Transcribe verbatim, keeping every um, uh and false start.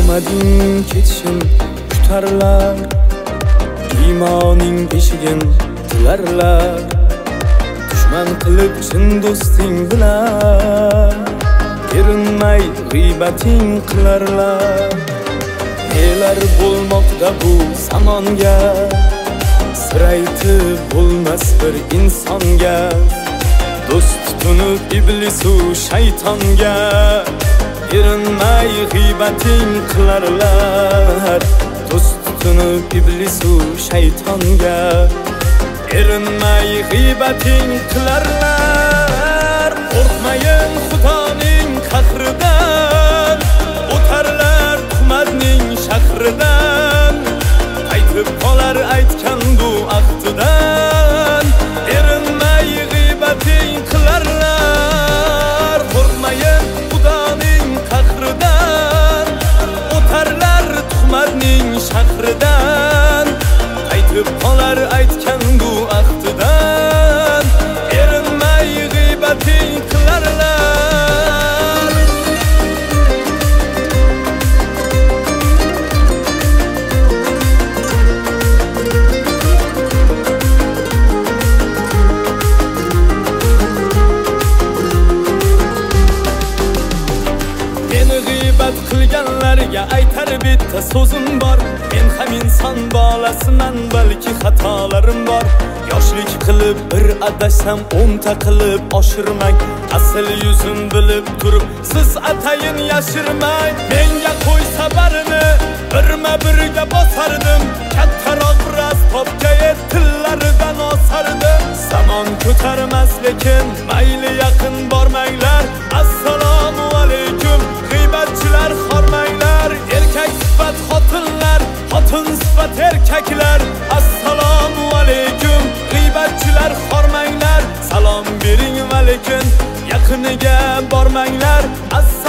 Omading ketishim kutarlar, iymoning beshigin tilarlar. Dushman qilib chin do'sting bilan erinmay g'iybating qilarlar. Nelar bo'lmoqda bu zamonga, sir aytib bo'lmas bir insonga. Do'st tutunib iblisu shaytonga erinmay g'iybating qilarlar. Do'st tutunib iblisu shaytonga erinmay g'iybating qilarlar. Qo'rqmayin Xudoning qahridan, o'tarlar tuhmatning shahridan. Qaytib qolar aytgan bu ahdidan, erinmay g'iybating qilarlar. Qo'rqmayin Xudoning qahridan, o'tarlar tuhmatning shahridan. Qaytib qolar aytgan bu ahdidan, erinmay g'iybating qilarlar. Meni g'iybat qilganlarga aytar bitta so'zim bor. Men ham inson bolasiman, balki xatolarim bor. Yoshlik qilib bir adashsam o'nta qilib oshirmang. Asl yuzim bilib turib siz atayin yashirmang. Menga qo'ysa barini birma birga bosardim. Kattaroq ras topgay tillaridan osardim. Zamon ko'tarmas lekin mayli yaqin bormanglar. Assalomu alaykum g'iybatchilar, xormanglar. Erkak sifat xotinlar, xotin sifat erkaklar. Assalomu alaykum g'iybatchilar, xormanglar. Salom bering va lekin yaqiniga bormanglar.